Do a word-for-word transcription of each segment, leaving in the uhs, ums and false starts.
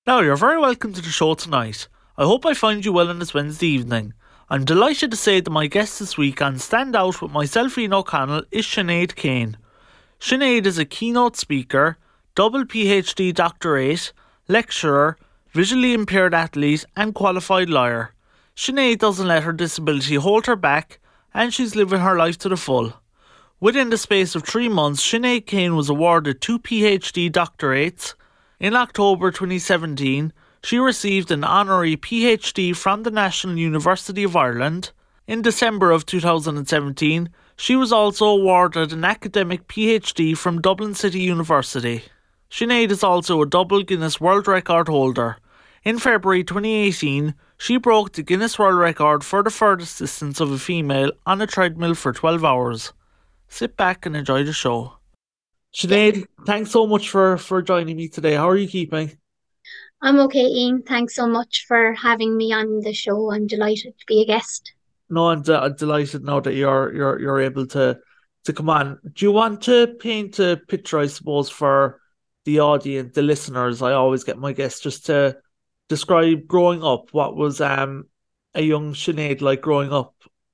Now, you're very welcome to the show tonight. I hope I find you well on this Wednesday evening. I'm delighted to say that my guest this week on Stand Out with myself, Ian O'Connell, is Sinead Kane. Sinead is a keynote speaker, double PhD doctorate, lecturer, visually impaired athlete and qualified lawyer. Sinead doesn't let her disability hold her back, and she's living her life to the full. Within the space of three months, Sinead Kane was awarded two PhD doctorates. In October twenty seventeen, she received an honorary PhD from the National University of Ireland. In December of two thousand seventeen, she was also awarded an academic PhD from Dublin City University. Sinead is also a double Guinness World Record holder. In February twenty eighteen, she broke the Guinness World Record for the furthest distance of a female on a treadmill for twelve hours. Sit back and enjoy the show. Sinead, thanks so much for, for joining me today. How are you keeping? I'm okay, Ian. Thanks so much for having me on the show. I'm delighted to be a guest. No, I'm, de- I'm delighted now that you're you're you're able to to come on. Do you want to paint a picture, I suppose, for the audience, the listeners? I always get my guests just to describe growing up. What was um a young Sinead like growing up?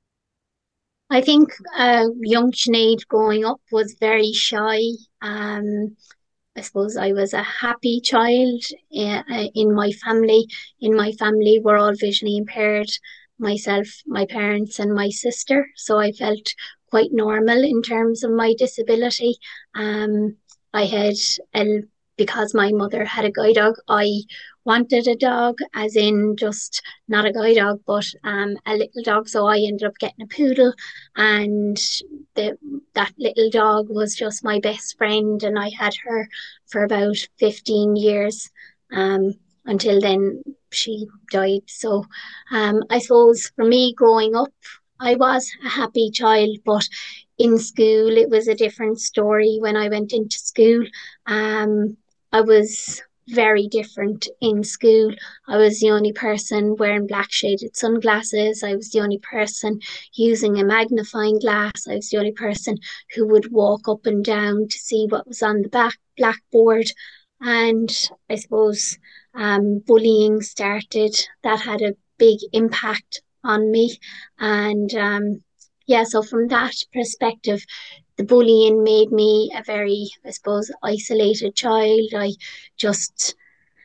I think uh, young Sinead growing up was very shy. Um, I suppose I was a happy child uh, in my family. In my family, we're all visually impaired. Myself, my parents, and my sister. So I felt quite normal in terms of my disability. Um, I had a because my mother had a guide dog. I wanted a dog, as in just not a guide dog, but um, a little dog. So I ended up getting a poodle, and the that little dog was just my best friend, and I had her for about fifteen years. Um, until then, she died. So, um, I suppose for me growing up, I was a happy child, but in school it was a different story. When I went into school, um, I was very different in school. I was the only person wearing black shaded sunglasses. I was the only person using a magnifying glass. I was the only person who would walk up and down to see what was on the back blackboard. And I suppose um, bullying started. That had a big impact on me. And um, yeah, so from that perspective, the bullying made me a very, I suppose, isolated child. I just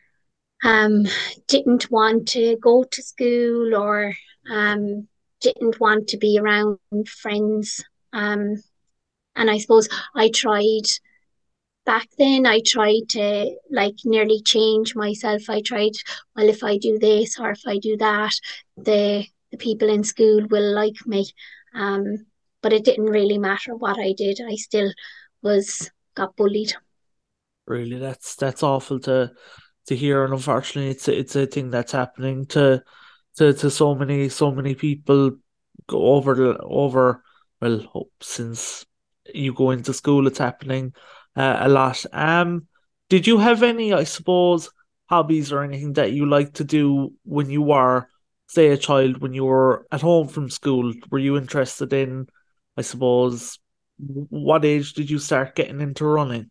um, didn't want to go to school or um, didn't want to be around friends. Um, and I suppose I tried back then, I tried to like nearly change myself. I tried, well, if I do this or if I do that, the the people in school will like me. Um, but it didn't really matter what I did. I still was got bullied. Really, that's that's awful to to hear, and unfortunately, it's a, it's a thing that's happening to to to so many so many people go over the over well ho- since you go into school, it's happening uh, a lot. Um, did you have any, I suppose, hobbies or anything that you like to do when you were, say, a child, when you were at home from school? Were you interested in, I suppose, w- what age did you start getting into running?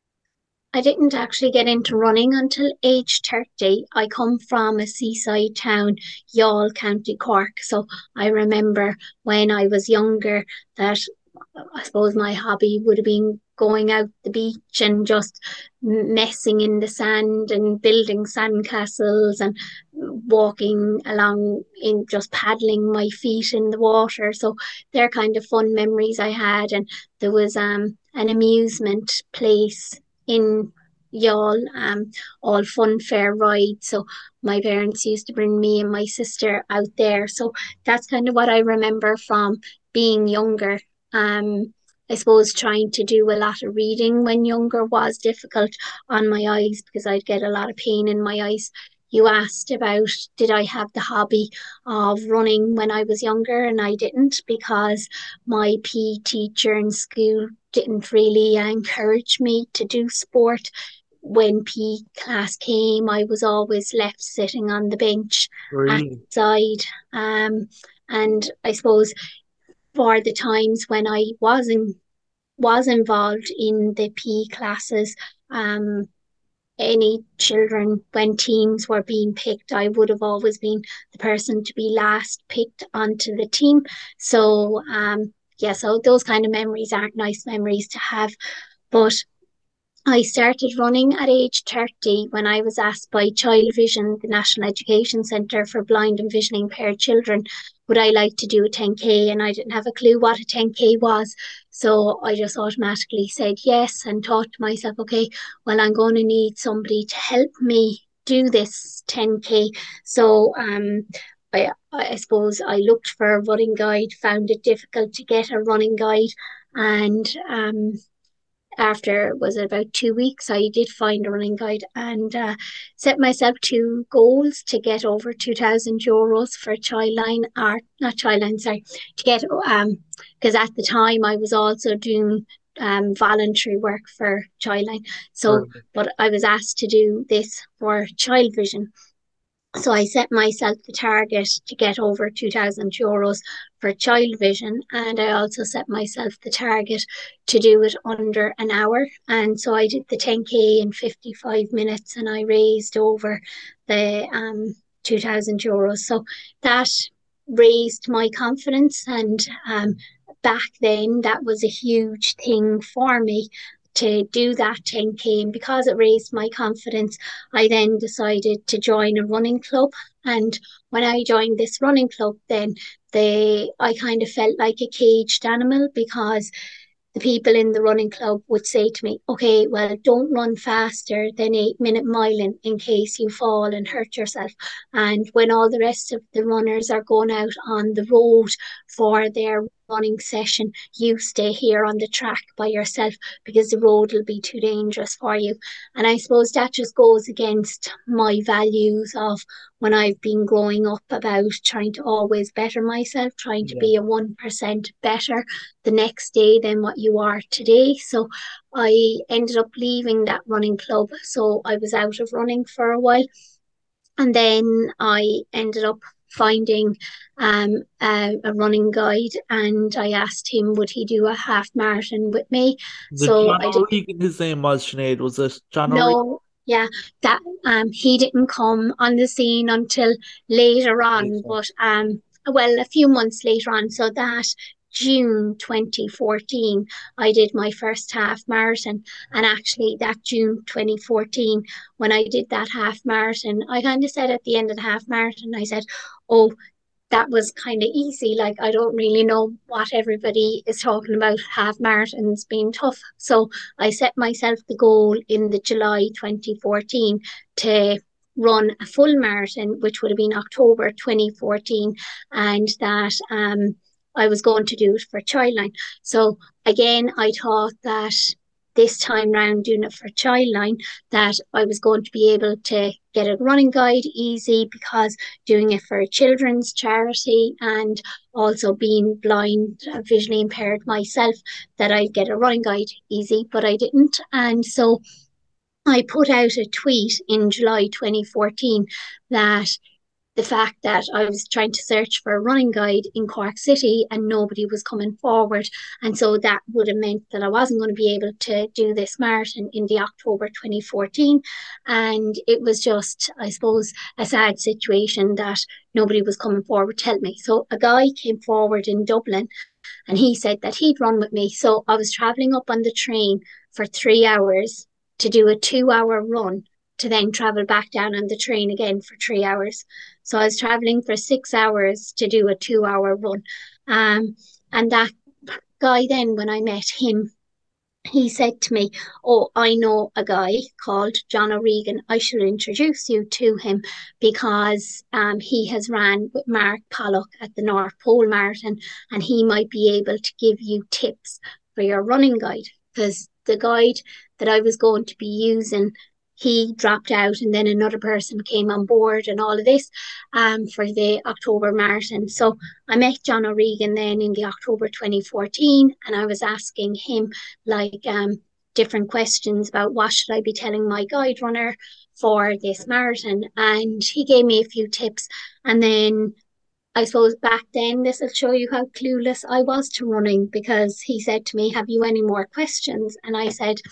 I didn't actually get into running until age thirty. I come from a seaside town, Youghal, County Cork. So I remember when I was younger that I suppose my hobby would have been going out the beach and just messing in the sand and building sand castles and walking along in just paddling my feet in the water. So they're kind of fun memories I had. And there was um an amusement place in Youghal, um, all fun fair rides. So my parents used to bring me and my sister out there. So that's kind of what I remember from being younger. Um, I suppose trying to do a lot of reading when younger was difficult on my eyes because I'd get a lot of pain in my eyes. You asked about did I have the hobby of running when I was younger, and I didn't because my P E teacher in school didn't really encourage me to do sport. When P E class came, I was always left sitting on the bench at Really? the side. Um, and I suppose for the times when I wasn't was involved in the P E classes, um, any children, when teams were being picked, I would have always been the person to be last picked onto the team. So, um, yeah, so those kind of memories aren't nice memories to have. But I started running at age thirty when I was asked by Child Vision, the National Education Centre for Blind and Visually Impaired Children, would I like to do a ten K? And I didn't have a clue what a ten K was. So I just automatically said yes and thought to myself, okay, well, I'm going to need somebody to help me do this ten K. So um, I, I suppose I looked for a running guide, found it difficult to get a running guide. And um, after was it about two weeks, I did find a running guide and uh, set myself two goals to get over two thousand euros for Childline, or not Childline, sorry, to get, um, because at the time I was also doing um, voluntary work for Childline. So, Right. but I was asked to do this for Child Vision. So I set myself the target to get over two thousand euros for Child Vision, and I also set myself the target to do it under an hour. And so I did the ten K in fifty-five minutes, and I raised over the um, two thousand euros. So that raised my confidence, and um, back then that was a huge thing for me to do that ten K. And because it raised my confidence, I then decided to join a running club. And when I joined this running club, then they I kind of felt like a caged animal, because the people in the running club would say to me, okay, well, don't run faster than eight minute miling in case you fall and hurt yourself. And when all the rest of the runners are going out on the road for their running session, you stay here on the track by yourself because the road will be too dangerous for you. And I suppose that just goes against my values of when I've been growing up, about trying to always better myself, trying to Yeah. be a one percent better the next day than what you are today. So I ended up leaving that running club. So I was out of running for a while. And then I ended up finding um, a, a running guide, and I asked him, would he do a half marathon with me? The So John I did. O'Regan, his name was, Sinead, was it John O'Regan? No, yeah, that um he didn't come on the scene until later on, Later. but um well, a few months later on. So that June twenty fourteen, I did my first half marathon. And actually, that June twenty fourteen, when I did that half marathon, I kind of said at the end of the half marathon, I said, oh, that was kind of easy. Like, I don't really know what everybody is talking about half marathons being tough. So I set myself the goal in the July twenty fourteen to run a full marathon, which would have been October twenty fourteen, and that um I was going to do it for Childline. So again, I thought that this time round doing it for Childline, that I was going to be able to get a running guide easy, because doing it for a children's charity and also being blind, uh, visually impaired myself, that I'd get a running guide easy, but I didn't. And so I put out a tweet in July twenty fourteen that the fact that I was trying to search for a running guide in Cork City and nobody was coming forward. And so that would have meant that I wasn't going to be able to do this marathon in the October twenty fourteen. And it was just, I suppose, a sad situation that nobody was coming forward to help me. So a guy came forward in Dublin, and he said that he'd run with me. So I was traveling up on the train for three hours to do a two hour run, to then travel back down on the train again for three hours. So I was traveling for six hours to do a two hour run. Um, and that guy, then, when I met him, he said to me, oh, I know a guy called John O'Regan. I should introduce you to him, because um, he has ran with Mark Pollock at the North Pole Marathon, and he might be able to give you tips for your running guide. Because the guide that I was going to be using, he dropped out, and then another person came on board and all of this um, for the October marathon. So I met John O'Regan then in the October twenty fourteen, and I was asking him like um, different questions about what should I be telling my guide runner for this marathon. And he gave me a few tips. And then I suppose back then, this will show you how clueless I was to running, because he said to me, have you any more questions? And I said,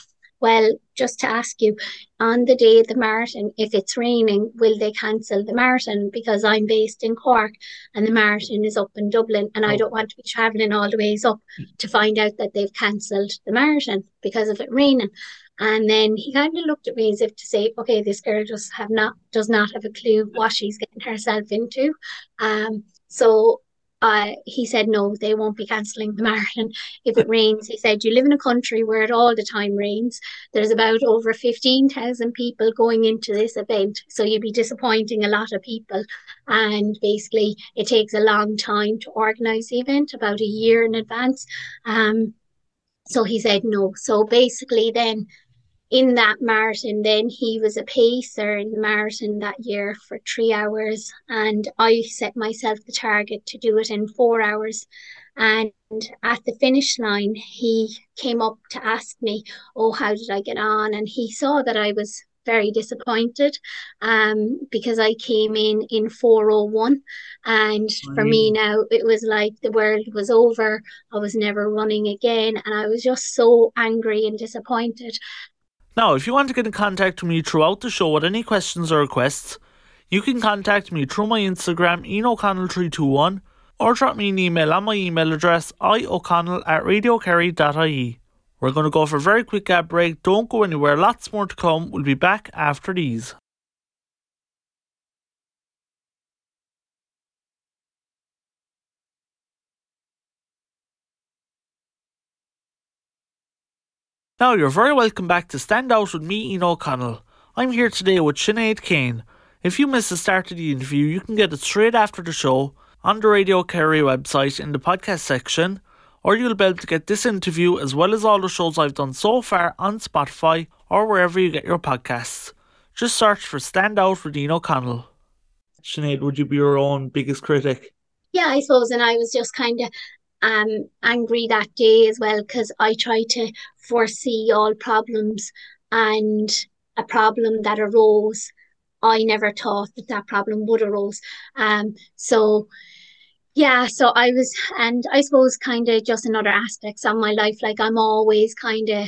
well, just to ask you, on the day of the marathon, if it's raining, will they cancel the marathon? Because I'm based in Cork and the marathon is up in Dublin, and I Oh. don't want to be travelling all the ways up to find out that they've cancelled the marathon because of it raining. And then he kind of looked at me as if to say, okay, this girl just have not does not have a clue what she's getting herself into. Um, so uh, he said, no, they won't be cancelling the marathon if it rains. He said, you live in a country where it all the time rains. There's about over fifteen thousand people going into this event. So you'd be disappointing a lot of people. And basically, it takes a long time to organise the event, about a year in advance. Um, so he said no. So basically, then in that marathon, then he was a pacer in the marathon that year for three hours. And I set myself the target to do it in four hours. And at the finish line, he came up to ask me, oh, how did I get on? And he saw that I was very disappointed um, because I came in in four oh one. And for me now, it was like the world was over. I was never running again. And I was just so angry and disappointed. Now, if you want to get in contact with me throughout the show with any questions or requests, you can contact me through my Instagram, Ian O'Connell three two one, or drop me an email on my email address, ioconnell at radiokerry dot I E. We're going to go for a very quick ad break. Don't go anywhere, lots more to come. We'll be back after these. Now, you're very welcome back to Stand Out with me, Ian O'Connell. I'm here today with Sinead Kane. If you missed the start of the interview, you can get it straight after the show on the Radio Kerry website in the podcast section, or you'll be able to get this interview as well as all the shows I've done so far on Spotify or wherever you get your podcasts. Just search for Stand Out with Ian O'Connell. Sinead, would you be your own biggest critic? Yeah, I suppose, and I was just kind of um angry that day as well because I tried to foresee all problems, and a problem that arose, I never thought that that problem would arose. Um, so yeah, so I was, and I suppose kind of just in other aspects of my life, like I'm always kind of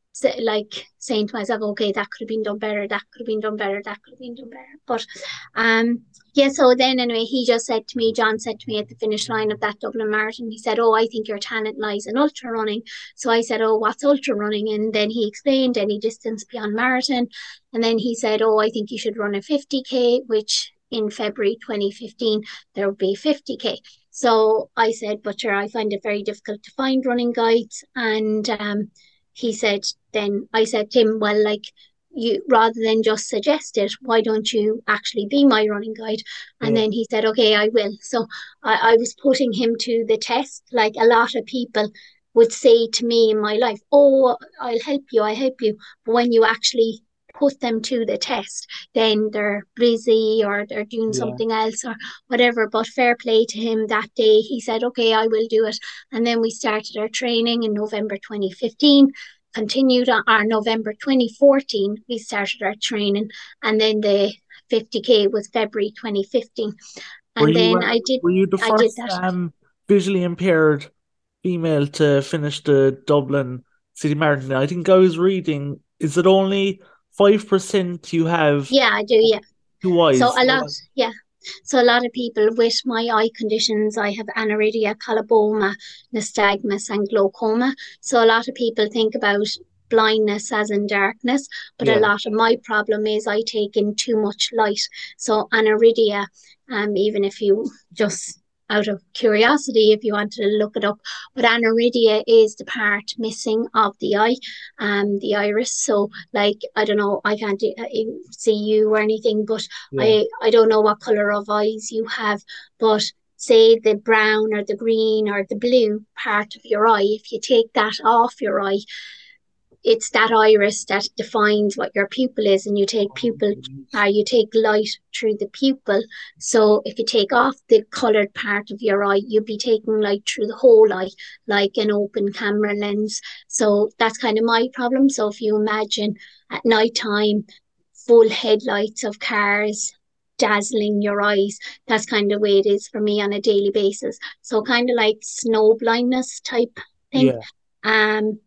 like saying to myself, okay, that could have been done better, that could have been done better, that could have been done better. But um, yeah, so then anyway, he just said to me, John said to me at the finish line of that Dublin Marathon, he said, oh, I think your talent lies in ultra running. So I said, oh, what's ultra running? And then he explained any distance beyond marathon. And then he said, oh, I think you should run a fifty K, which in February twenty fifteen, there would be fifty K. So I said, but sure, I find it very difficult to find running guides. And um, he said, then I said to him, well, like, you rather than just suggest it, why don't you actually be my running guide? And yeah. Then he said, okay, I will. So I, I was putting him to the test. Like a lot of people would say to me in my life, oh, I'll help you, I'll help you. But when you actually put them to the test, then they're busy or they're doing yeah. something else or whatever. But fair play to him that day. He said, okay, I will do it. And then we started our training in November twenty fifteen, continued on our November twenty fourteen, we started our training. And then the fifty K was February twenty fifteen. And were then you, I did, were you the I first did that. Um, visually impaired female to finish the Dublin City Marathon? I think I was reading, is it only five percent you have? Yeah, I do, yeah. Two eyes. So a lot, yeah. So a lot of people with my eye conditions, I have aniridia, coloboma, nystagmus, and glaucoma. So a lot of people think about blindness as in darkness, but yeah. a lot of my problem is I take in too much light. So aniridia, um, even if you just out of curiosity, if you wanted to look it up, but aniridia is the part missing of the eye, um, the iris. So, like, I don't know, I can't see you or anything, but yeah. I, I don't know what color of eyes you have, but say the brown or the green or the blue part of your eye, if you take that off your eye, it's that iris that defines what your pupil is, and you take pupil, or uh, you take light through the pupil. So if you take off the coloured part of your eye, you'll be taking light through the whole eye, like an open camera lens. So that's kind of my problem. So if you imagine at night time, full headlights of cars dazzling your eyes, that's kind of the way it is for me on a daily basis. So kind of like snow blindness type thing. Yeah. Um.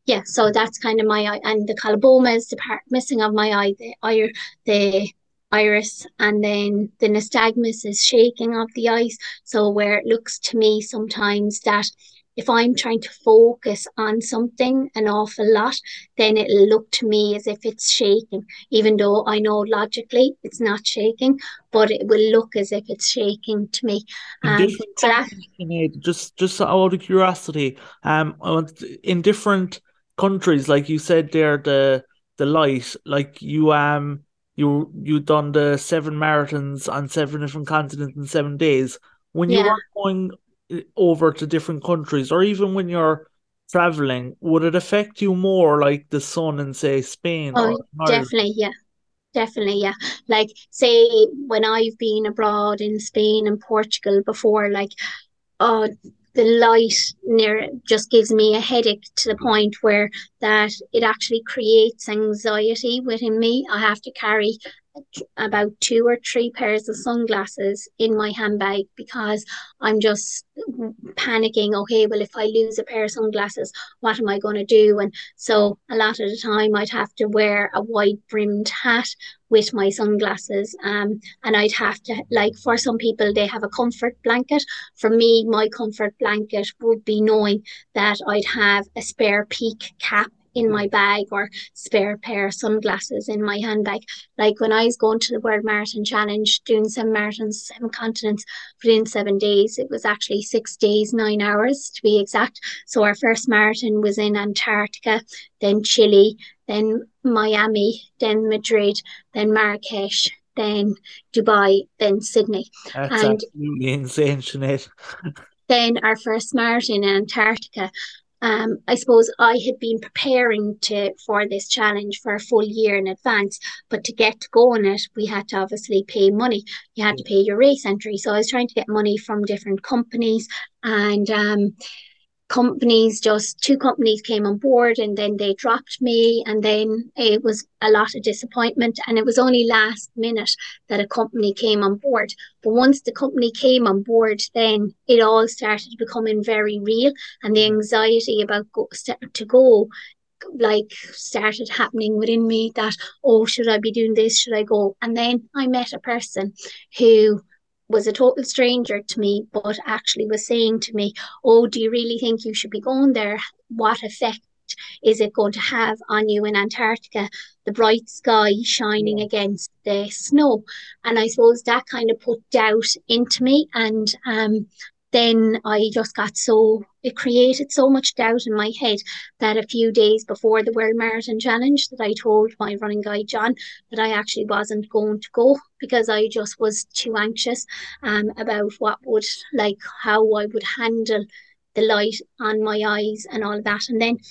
Yeah, so that's kind of my eye, and the coloboma is the part missing of my eye, the ire, the iris, and then the nystagmus is shaking of the eyes. So where it looks to me sometimes that if I'm trying to focus on something an awful lot, then it'll look to me as if it's shaking, even though I know logically it's not shaking, but it will look as if it's shaking to me. In Um, different so that countries, Sinead, just just out of curiosity, um, I want in different countries, like you said there, the the light, like you um you you done the seven marathons on seven different continents in seven days. When you yeah. are going uh, over to different countries, or even when you're traveling, would it affect you more, like the sun in say Spain Oh, or Ireland? definitely, yeah. Definitely, yeah. Like, say, when I've been abroad in Spain and Portugal before, like, oh, the light near it just gives me a headache to the point where that it actually creates anxiety within me. I have to carry about two or three pairs of sunglasses in my handbag because I'm just panicking. Okay, well, if I lose a pair of sunglasses, what am I going to do? And so a lot of the time, I'd have to wear a wide brimmed hat with my sunglasses. Um, and I'd have to, like, for some people, they have a comfort blanket. For me, my comfort blanket would be knowing that I'd have a spare peak cap in my bag or spare pair of sunglasses in my handbag. Like when I was going to the World Marathon Challenge, doing seven marathons, seven continents within seven days, it was actually six days, nine hours to be exact. So our first marathon was in Antarctica, then Chile, then Miami, then Madrid, then Marrakesh, then Dubai, then Sydney. That's And absolutely insane, Sinead. then our first marathon in Antarctica. Um, I suppose I had been preparing to for this challenge for a full year in advance, but to get to go on it, we had to obviously pay money. You had to pay your race entry. So I was trying to get money from different companies, and um, companies just two companies came on board and then they dropped me, and then it was a lot of disappointment, and it was only last minute that a company came on board. But once the company came on board, then it all started becoming very real, and the anxiety about go, to go like started happening within me that, oh, should I be doing this, should I go? And then I met a person who was a total stranger to me, but actually was saying to me, oh, do you really think you should be going there? What effect is it going to have on you in Antarctica? The bright sky shining Yeah. against the snow. And I suppose that kind of put doubt into me. And um, then I just got so, it created so much doubt in my head that a few days before the World Marathon Challenge that I told my running guide John that I actually wasn't going to go because I just was too anxious um, about what would, like, how I would handle the light on my eyes and all of that. And then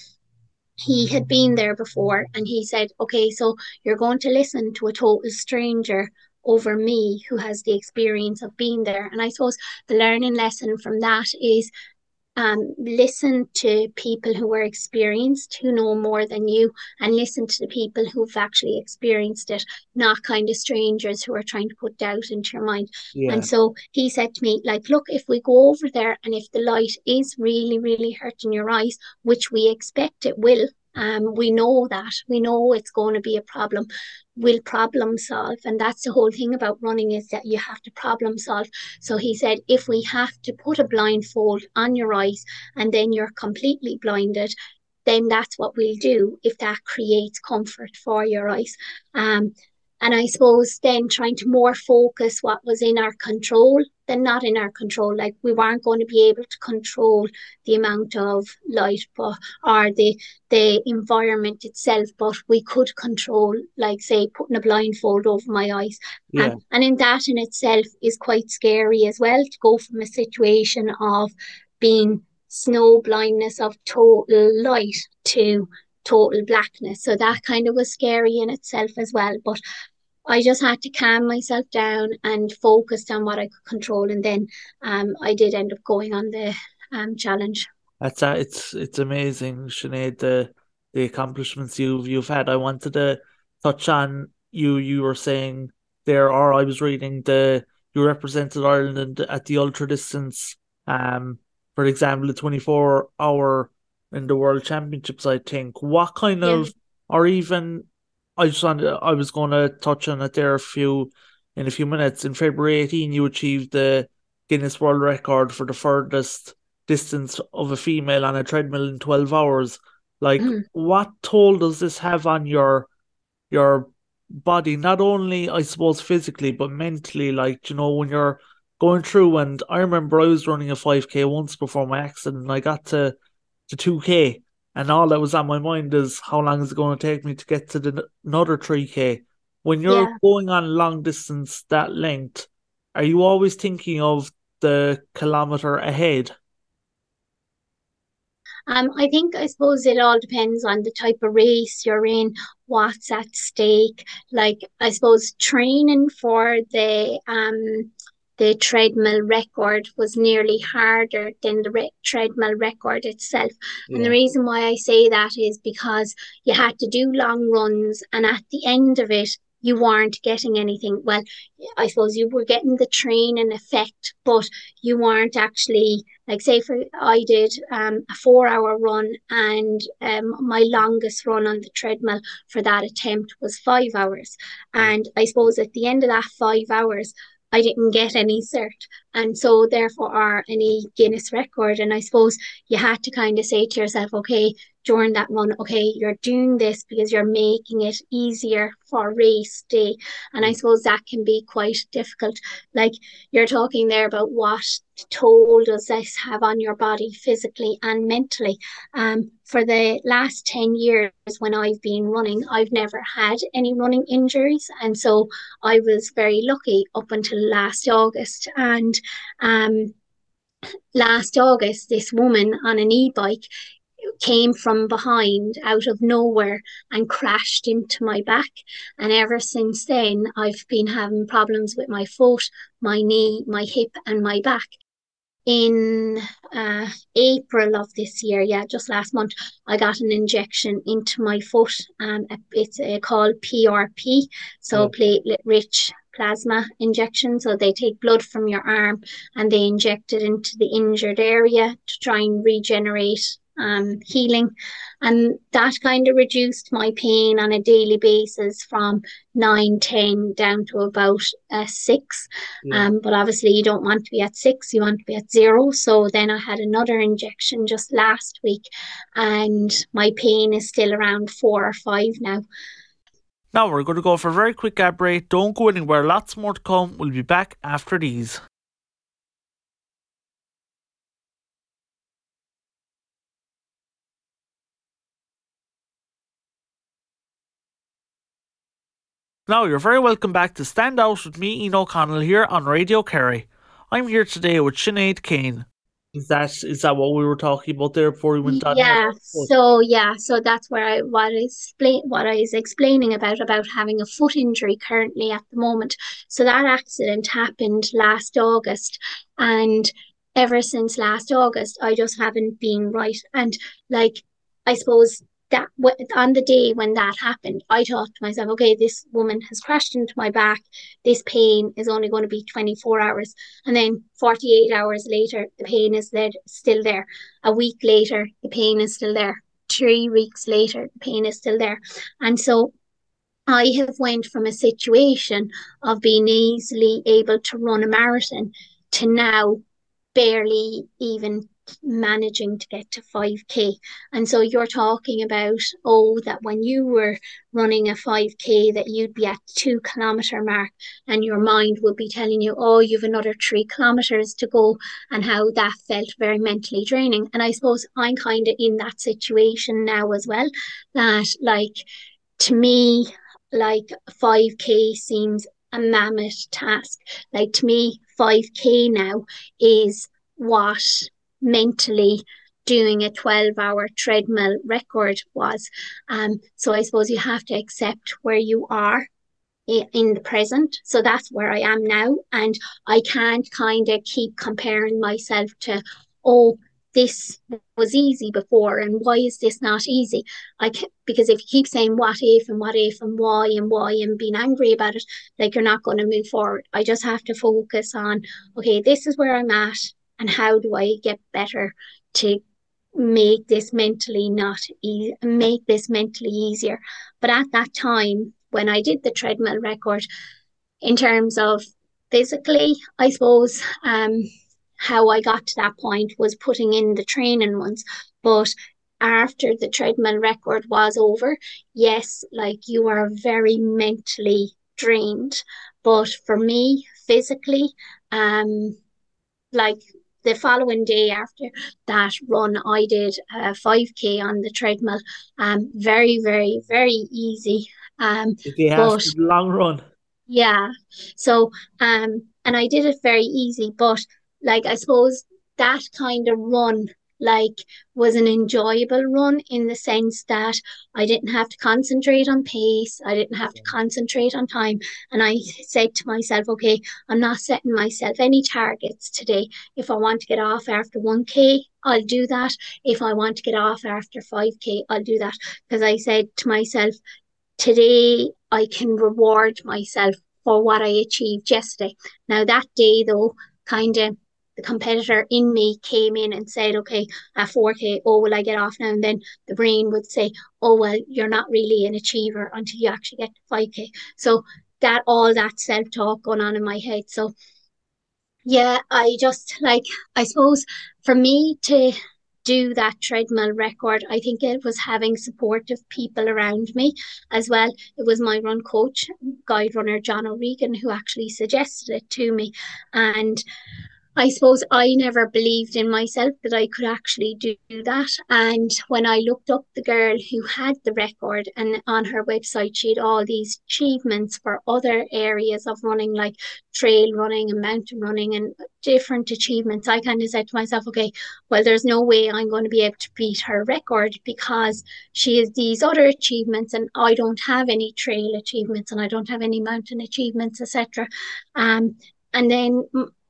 he had been there before and he said, okay, so you're going to listen to a total stranger over me who has the experience of being there. And I suppose the learning lesson from that is um, listen to people who are experienced, who know more than you, and listen to the people who've actually experienced it, not kind of strangers who are trying to put doubt into your mind. And Yeah. so he said to me, like, look, if we go over there and if the light is really, really hurting your eyes, which we expect it will, um, we know that. We know it's going to be a problem. We'll problem solve. And that's the whole thing about running is that you have to problem solve. So he said, if we have to put a blindfold on your eyes and then you're completely blinded, then that's what we'll do if that creates comfort for your eyes. Um, and I suppose then trying to more focus what was in our control than not in our control. Like we weren't going to be able to control the amount of light but, or the the environment itself, but we could control, like say, putting a blindfold over my eyes. Um, Yeah. and in that in itself is quite scary as well to go from a situation of being snow blindness of total light to total blackness. So that kind of was scary in itself as well. But I just had to calm myself down and focused on what I could control. And then um, I did end up going on the um, challenge. That's uh, it's it's amazing, Sinead, the the accomplishments you've you've had. I wanted to touch on you you were saying there, or I was reading the you represented Ireland at the ultra distance, um, for example, the twenty-four hour in the World Championships, I think. What kind Yeah. of, or even, I just wanted, I was going to touch on it there a few, in a few minutes. In February eighteenth, you achieved the Guinness World Record for the furthest distance of a female on a treadmill in twelve hours. Like, Mm. what toll does this have on your your body, not only I suppose physically but mentally, like, you know, when you're going through. And I remember I was running a five K once before my accident, and I got to to two K, and all that was on my mind is how long is it going to take me to get to the another three K. When you're Yeah. going on long distance that length, are you always thinking of the kilometer ahead? Um, I think I suppose it all depends on the type of race you're in, what's at stake. Like I suppose training for the um the treadmill record was nearly harder than the re treadmill record itself. And the Yeah. reason why I say that is because you had to do long runs, and at the end of it, you weren't getting anything. Well, I suppose you were getting the training effect, but you weren't actually, like, say for I did um, a four hour run, and um, my longest run on the treadmill for that attempt was five hours. Yeah. And I suppose at the end of that five hours, I didn't get any cert, and so therefore are any Guinness record. And I suppose you had to kind of say to yourself, okay, during that run, okay, you're doing this because you're making it easier for race day. And I Yeah. suppose that can be quite difficult. Like you're talking there about what toll does this have on your body physically and mentally. Um, for the last ten years when I've been running, I've never had any running injuries. And so I was very lucky up until last August. And um, last August, this woman on an e bike came from behind out of nowhere and crashed into my back. And ever since then, I've been having problems with my foot, my knee, my hip, and my back. In uh, April of this year, yeah, just last month, I got an injection into my foot. Um, it's uh, called P R P, so Yeah. platelet rich plasma injection. So they take blood from your arm and they inject it into the injured area to try and regenerate um, healing. And that kind of reduced my pain on a daily basis from nine, ten down to about uh, six. Yeah. Um, but obviously, you don't want to be at six, you want to be at zero. So then I had another injection just last week, and my pain is still around four or five now. Now we're going to go for a very quick ad break. Don't go anywhere. Lots more to come. We'll be back after these. Now you're very welcome back to Stand Out with me, Ian O'Connell, here on Radio Kerry. I'm here today with Sinead Kane. Is that is that what we were talking about there before we went on air? Yeah, so yeah, so that's where I what I explain what I was explaining about about having a foot injury currently at the moment. So that accident happened last August, and ever since last August, I just haven't been right. And like, I suppose that on the day when that happened, I thought to myself, okay, this woman has crashed into my back. This pain is only going to be twenty-four hours, and then forty-eight hours later, the pain is there, still there. A week later, the pain is still there. Three weeks later, the pain is still there. And so I have went from a situation of being easily able to run a marathon to now barely even managing to get to five K. And so you're talking about, oh, that when you were running a five K, that you'd be at the two kilometer mark and your mind would be telling you, oh, you've another three kilometers to go, and how that felt very mentally draining. And I suppose I'm kind of in that situation now as well, that like to me, like five K seems a mammoth task. Like to me, five K now is what mentally doing a twelve hour treadmill record was. Um, so I suppose you have to accept where you are in the present. So that's where I am now. And I can't kind of keep comparing myself to, oh, this was easy before and why is this not easy? I can, because if you keep saying what if and what if and why and why and being angry about it, like you're not going to move forward. I just have to focus on, okay, this is where I'm at and how do I get better to make this mentally not e- make this mentally easier. But at that time, when I did the treadmill record, in terms of physically, I suppose um, how I got to that point was putting in the training ones. But after the treadmill record was over, yes, like you are very mentally drained. But for me, physically, um, like the following day after that run, I did a five K on the treadmill. Um, very, very, very easy. Um, Did you have but to do the long run? yeah. So, um, and I did it very easy, but like I suppose that kind of run, like, was an enjoyable run in the sense that I didn't have to concentrate on pace, I didn't have to concentrate on time. And I said to myself, okay, I'm not setting myself any targets today. If I want to get off after one K, I'll do that. If I want to get off after five K, I'll do that. Because I said to myself, today I can reward myself for what I achieved yesterday. Now, that day, though, kind of the competitor in me came in and said, okay, at four K, oh, will I get off now? And then the brain would say, oh, well, you're not really an achiever until you actually get to five K. So that all that self talk going on in my head. So yeah, I just like, I suppose for me to do that treadmill record, I think it was having supportive people around me as well. It was my run coach, guide runner John O'Regan, who actually suggested it to me. And I suppose I never believed in myself that I could actually do that. And when I looked up the girl who had the record, and on her website, she had all these achievements for other areas of running, like trail running and mountain running and different achievements. I kind of said to myself, okay, well, there's no way I'm going to be able to beat her record because she has these other achievements and I don't have any trail achievements and I don't have any mountain achievements, et cetera. Um, and then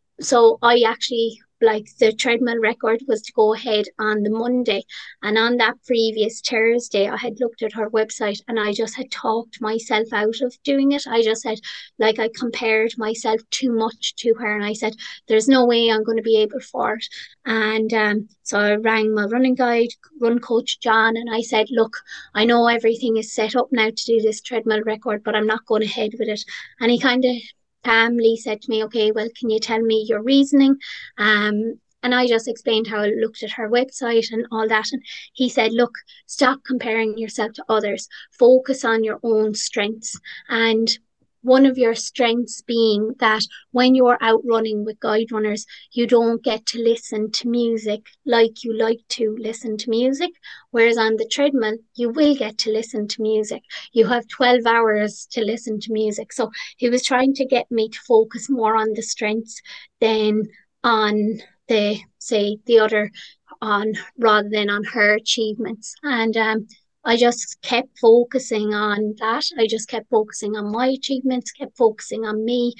so I actually, like, the treadmill record was to go ahead on the Monday. And on that previous Thursday, I had looked at her website and I just had talked myself out of doing it. I just said, like, I compared myself too much to her. And I said, there's no way I'm going to be able for it. And um, so I rang my running guide, run coach John, and I said, look, I know everything is set up now to do this treadmill record, but I'm not going ahead with it. And he kind of calmly said to me, okay, well, can you tell me your reasoning? Um, and I just explained how I looked at her website and all that. And he said, look, stop comparing yourself to others. Focus on your own strengths. And one of your strengths being that when you're out running with guide runners, you don't get to listen to music like you like to listen to music. Whereas on the treadmill, you will get to listen to music. You have twelve hours to listen to music. So he was trying to get me to focus more on the strengths than on the, say, the other, on rather than on her achievements. And um, I just kept focusing on that. I just kept focusing on my achievements, kept focusing on me.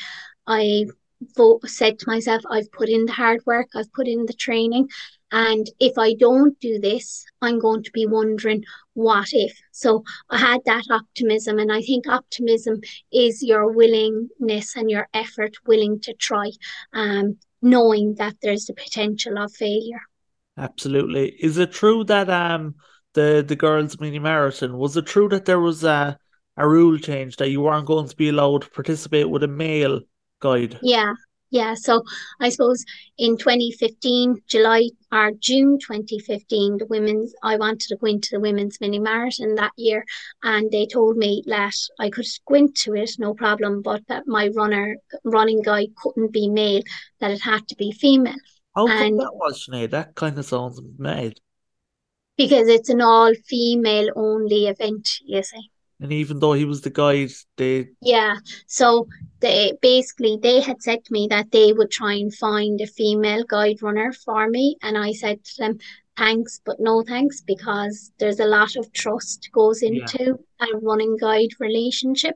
I vo- said to myself, I've put in the hard work, I've put in the training. And if I don't do this, I'm going to be wondering what if. So I had that optimism. And I think optimism is your willingness and your effort willing to try, um, knowing that there's the potential of failure. Absolutely. Is it true that um the the girls' mini marathon, was it true that there was a a rule change that you weren't going to be allowed to participate with a male guide? Yeah, yeah. So I suppose in twenty fifteen, July or June twenty fifteen, the women's, I wanted to go into the women's mini marathon that year, and they told me that I could go into it, no problem, but that my runner running guide couldn't be male, that it had to be female. How come And that was, Sinead? That kind of sounds mad. because it's an all female only event, you see. And even though he was the guide, they Yeah, so they basically they had said to me that they would try and find a female guide runner for me, and I said to them, thanks, but no thanks, because there's a lot of trust goes yeah. into a running guide relationship.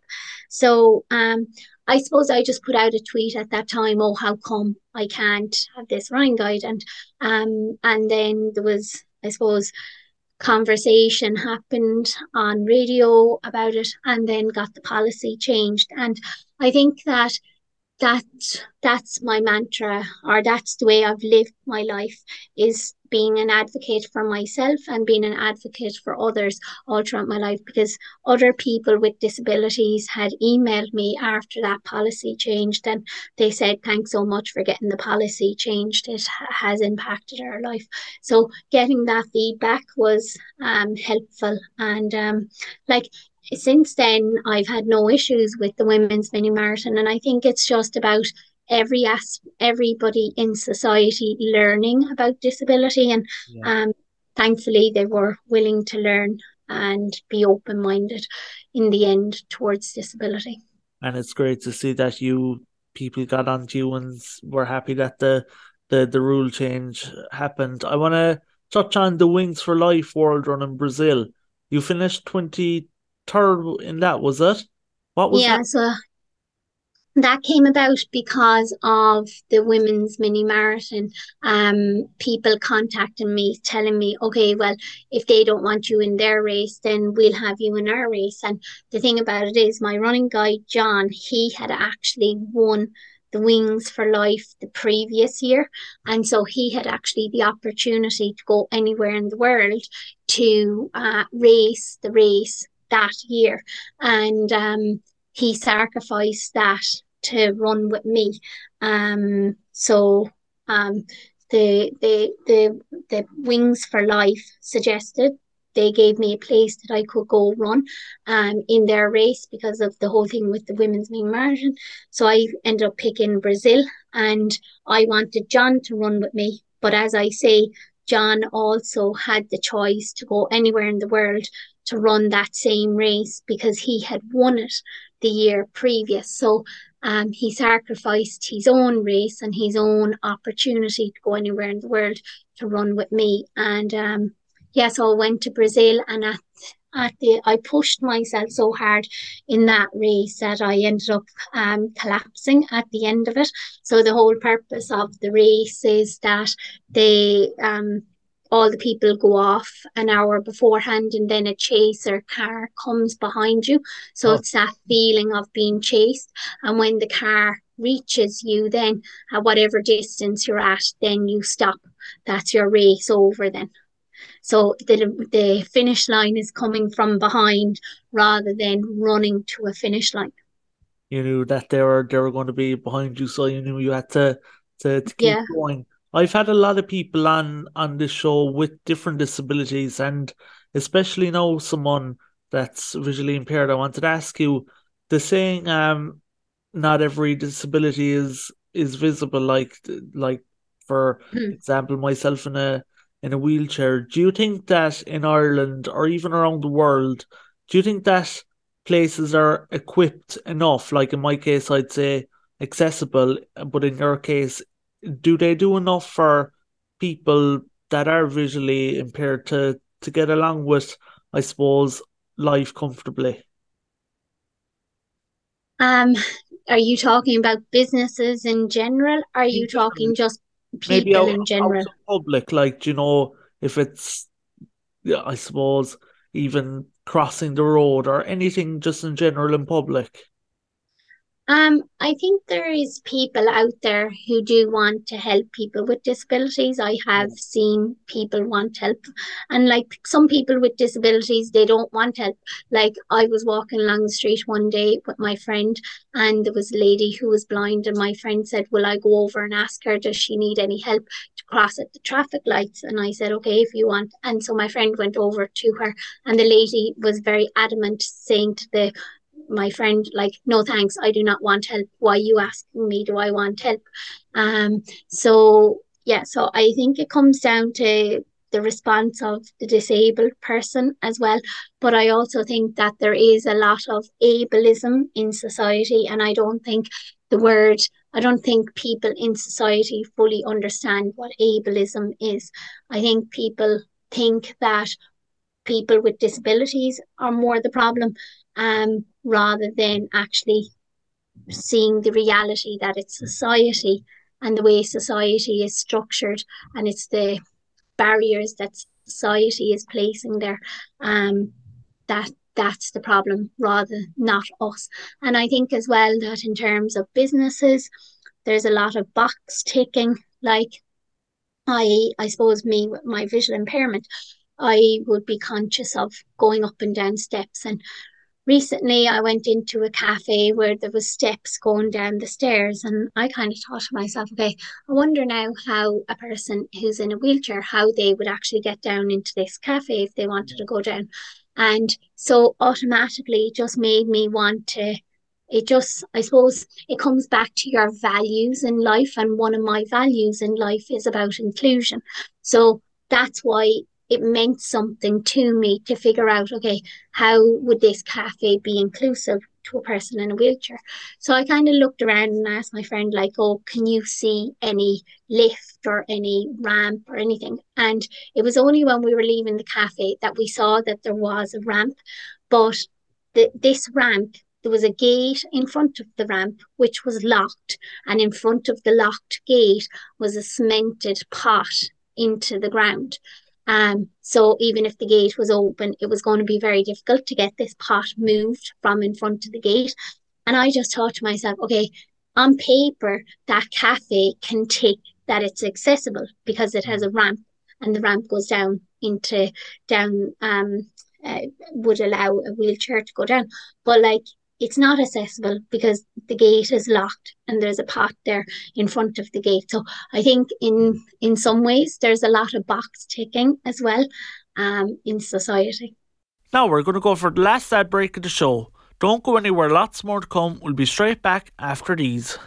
So um I suppose I just put out a tweet at that time, oh, how come I can't have this running guide? And um and then there was, I suppose, conversation happened on radio about it and then got the policy changed. And I think that that that's my mantra, or that's the way I've lived my life, is being an advocate for myself and being an advocate for others all throughout my life, because other people with disabilities had emailed me after that policy changed, and they said, thanks so much for getting the policy changed. It has impacted our life. So getting that feedback was um, helpful. And um, like, since then, I've had no issues with the women's mini marathon, and I think it's just about every as everybody in society learning about disability, and Yeah. um, thankfully they were willing to learn and be open-minded in the end towards disability. And it's great to see that you people got onto you and were happy that the the the rule change happened. I want to touch on the Wings for Life World Run in Brazil. You finished twenty-third in that, was it? What was Yeah, that? so that came about because of the women's mini marathon. Um, people contacting me, telling me, okay, well, if they don't want you in their race, then we'll have you in our race. And the thing about it is, my running guide, John, he had actually won the Wings for Life the previous year. And so he had actually the opportunity to go anywhere in the world to uh, race the race that year. And um, he sacrificed that to run with me. Um, so um, the the the the Wings for Life suggested, they gave me a place that I could go run um in their race because of the whole thing with the women's mini marathon. So I ended up picking Brazil, and I wanted John to run with me. But as I say, John also had the choice to go anywhere in the world to run that same race because he had won it the year previous. So um, he sacrificed his own race and his own opportunity to go anywhere in the world to run with me. And um, yeah, so I went to Brazil, and at at the I pushed myself so hard in that race that I ended up um, collapsing at the end of it. So the whole purpose of the race is that they um, all the people go off an hour beforehand, and then a chaser car comes behind you. So Oh, it's that feeling of being chased. And when the car reaches you, then at whatever distance you're at, then you stop. That's your race over then. So the the finish line is coming from behind rather than running to a finish line. you knew that they were they were going to be behind you, so you knew you had to to, to keep Yeah. going. I've had a lot of people on on this show with different disabilities, and especially now someone that's visually impaired. I wanted to ask you, the saying, um, not every disability is is visible. Like like for example, myself in a in a wheelchair. Do you think that in Ireland or even around the world, do you think that places are equipped enough? Like in my case, I'd say accessible, but in your case, do they do enough for people that are visually impaired to to get along with, I suppose, life comfortably? Um, are you talking about businesses in general? Are you In general, talking just maybe people out in out general? in public, like do you know, if it's, yeah, I suppose, even crossing the road or anything just in general in public. Um, I think there is people out there who do want to help people with disabilities. I have Yeah. seen people want help, and like some people with disabilities, they don't want help. Like I was walking along the street one day with my friend, and there was a lady who was blind, and my friend said, "Will I go over and ask her, does she need any help to cross at the traffic lights?" And I said, "Okay, if you want." And so my friend went over to her, and the lady was very adamant, saying to the my friend, like, no thanks, I do not want help. Why are you asking me, do I want help? Um so yeah, so I think it comes down to the response of the disabled person as well. But I also think that there is a lot of ableism in society, and I don't think the word I don't think people in society fully understand what ableism is. I think people think that people with disabilities are more the problem, um, rather than actually seeing the reality that it's society and the way society is structured, and it's the barriers that society is placing there. Um, that that's the problem, rather not us. And I think as well that in terms of businesses, there's a lot of box ticking. Like I I suppose me with my visual impairment, I would be conscious of going up and down steps. And recently I went into a cafe where there was steps going down the stairs, and I kind of thought to myself, okay, I wonder now how a person who's in a wheelchair, how they would actually get down into this cafe if they wanted to go down. And so automatically it just made me want to, it just, I suppose it comes back to your values in life. And one of my values in life is about inclusion. So that's why it meant something to me to figure out, okay, how would this cafe be inclusive to a person in a wheelchair? So I kind of looked around and asked my friend, like, oh, can you see any lift or any ramp or anything? And it was only when we were leaving the cafe that we saw that there was a ramp. But the, this ramp, there was a gate in front of the ramp which was locked, and in front of the locked gate was a cemented pot into the ground. Um, so even if the gate was open, it was going to be very difficult to get this pot moved from in front of the gate. And I just thought to myself, okay, on paper, that cafe can tick that it's accessible because it has a ramp, and the ramp goes down into down um uh, would allow a wheelchair to go down. But like, it's not accessible because the gate is locked and there's a pot there in front of the gate. So I think in in some ways there's a lot of box ticking as well um, in society. Now we're going to go for the last ad break of the show. Don't go anywhere, lots more to come. We'll be straight back after these.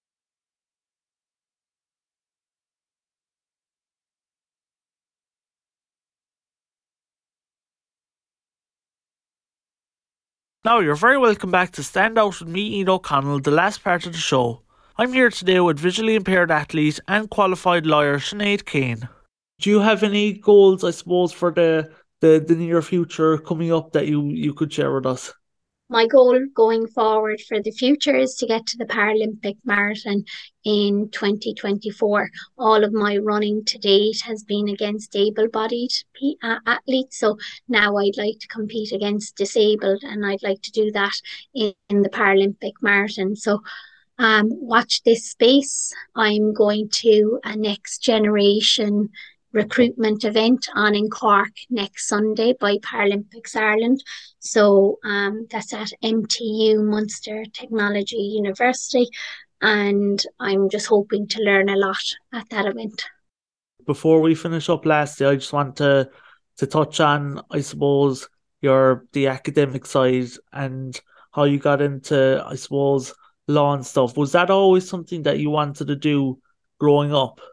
Now you're very welcome back to Stand Out with me, Ian O'Connell, the last part of the show. I'm here today with visually impaired athlete and qualified lawyer Sinead Kane. Do you have any goals, I suppose, for the, the, the near future coming up that you, you could share with us? My goal going forward for the future is to get to the Paralympic Marathon in twenty twenty-four. All of my running to date has been against able-bodied athletes, so now I'd like to compete against disabled, and I'd like to do that in, in the Paralympic Marathon. So um, watch this space. I'm going to a next generation recruitment event on in Cork next Sunday by Paralympics Ireland. So um, that's at M T U, Munster Technology University, and I'm just hoping to learn a lot at that event. Before we finish up lastly, I just want to to touch on, I suppose, your the academic side and how you got into, I suppose, law and stuff. Was that always something that you wanted to do growing up?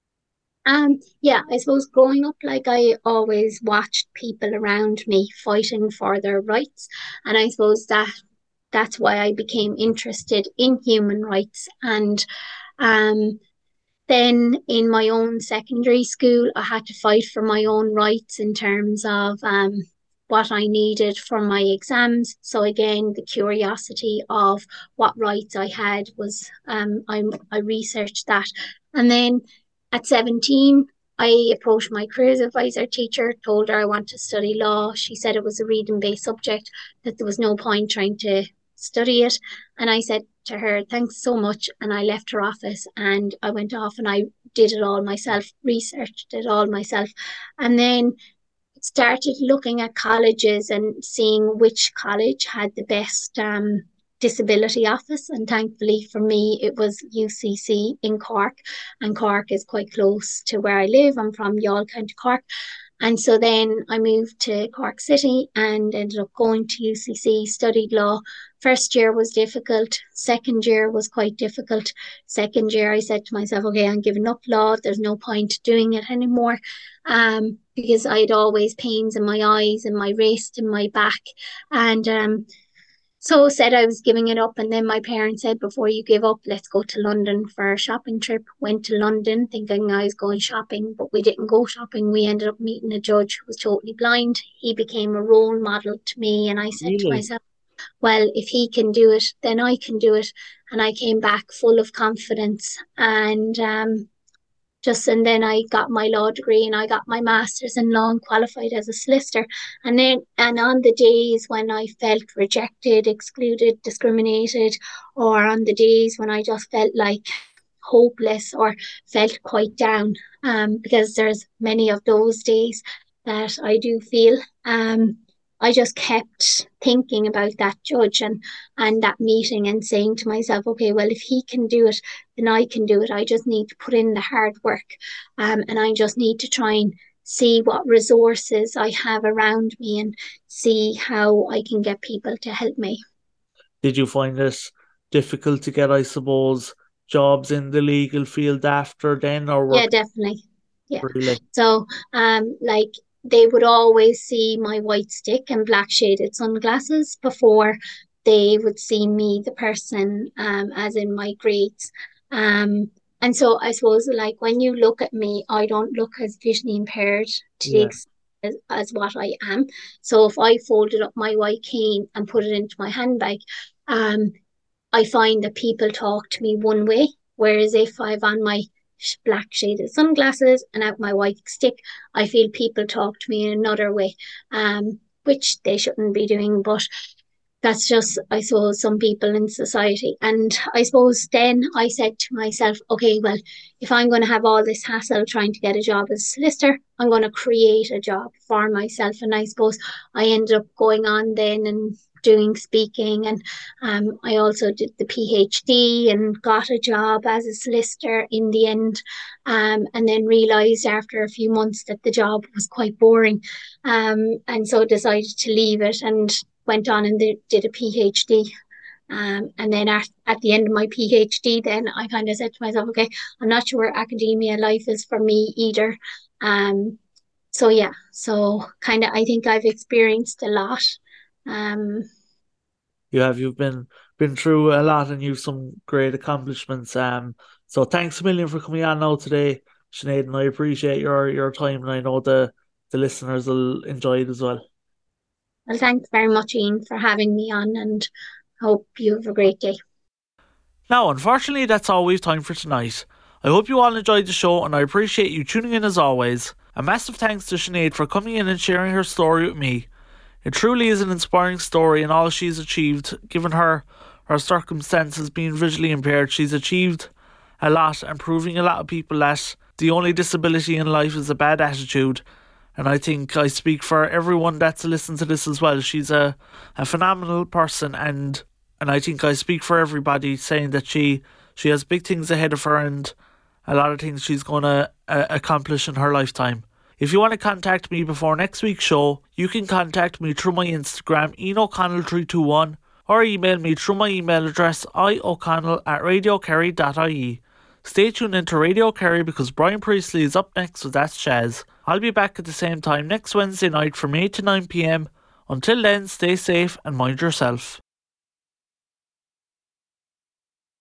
Um, yeah, I suppose growing up, like, I always watched people around me fighting for their rights, and I suppose that that's why I became interested in human rights. And um, then in my own secondary school, I had to fight for my own rights in terms of um, what I needed for my exams. So again, the curiosity of what rights I had was um, I I researched that, and then at seventeen, I approached my careers advisor teacher, told her I want to study law. She said it was a reading based subject, that there was no point trying to study it. And I said to her, thanks so much. And I left her office and I went off and I did it all myself, researched it all myself. And then started looking at colleges and seeing which college had the best um, disability office. And thankfully for me, it was U C C in Cork. And Cork is quite close to where I live. I'm from Youghal, County Cork. And so then I moved to Cork City and ended up going to U C C, studied law. First year was difficult. Second year was quite difficult. Second year, I said to myself, okay, I'm giving up law. There's no point doing it anymore. Um, because I had always pains in my eyes and my wrist and my back. And um, so said I was giving it up. And then my parents said, before you give up, let's go to London for a shopping trip. Went to London thinking I was going shopping, but we didn't go shopping. We ended up meeting a judge who was totally blind. He became a role model to me. And I said really? to myself, well, if he can do it, then I can do it. And I came back full of confidence. And um, just and then I got my law degree and I got my master's in law and qualified as a solicitor. And then and on the days when I felt rejected, excluded, discriminated, or on the days when I just felt like hopeless or felt quite down, um, because there's many of those days that I do feel. Um, I just kept thinking about that judge and and that meeting and saying to myself, okay, well, if he can do it, then I can do it. I just need to put in the hard work, um, and I just need to try and see what resources I have around me and see how I can get people to help me. Did you find it difficult to get, I suppose, jobs in the legal field after then, or Yeah, work definitely. Yeah. really? So, um, like they would always see my white stick and black shaded sunglasses before they would see me, the person, um, as in my grades. Um, and so I suppose like when you look at me, I don't look as visually impaired to the Yeah, extent as, as what I am. So if I folded up my white cane and put it into my handbag, um, I find that people talk to me one way, whereas if I've on my black shaded sunglasses and out my white stick, I feel people talk to me in another way, um, which they shouldn't be doing. But that's just, I suppose, some people in society. And I suppose then I said to myself, okay, well, if I'm going to have all this hassle trying to get a job as a solicitor, I'm going to create a job for myself. And I suppose I ended up going on then and doing speaking, and um, I also did the PhD and got a job as a solicitor in the end, um, and then realized after a few months that the job was quite boring, um, and so decided to leave it and went on and did, did a PhD. Um, and then at, at the end of my PhD, then I kind of said to myself, okay, I'm not sure academia life is for me either. Um, so yeah, so kind of I think I've experienced a lot. Um, you have. You've been been through a lot, and you've some great accomplishments. Um, so thanks a million for coming on now today, Sinead, and I appreciate your your time, and I know the the listeners will enjoy it as well. well, thanks very much, Ian, for having me on, and hope you have a great day. Now, unfortunately, that's all we've time for tonight. I hope you all enjoyed the show, and I appreciate you tuning in as always. A massive thanks to Sinead for coming in and sharing her story with me. It truly is an inspiring story, and all she's achieved, given her her circumstances being visually impaired, she's achieved a lot and proving a lot of people that the only disability in life is a bad attitude. And I think I speak for everyone that's listened to this as well. She's a, a phenomenal person, and and I think I speak for everybody saying that she she has big things ahead of her and a lot of things she's going to uh, accomplish in her lifetime. If you want to contact me before next week's show, you can contact me through my Instagram, Ian O'Connell three two one, or email me through my email address, ioconnell at radiokerry dot I E. Stay tuned into Radio Kerry because Brian Priestley is up next with That's Shaz. I'll be back at the same time next Wednesday night from eight to nine p m. Until then, stay safe and mind yourself.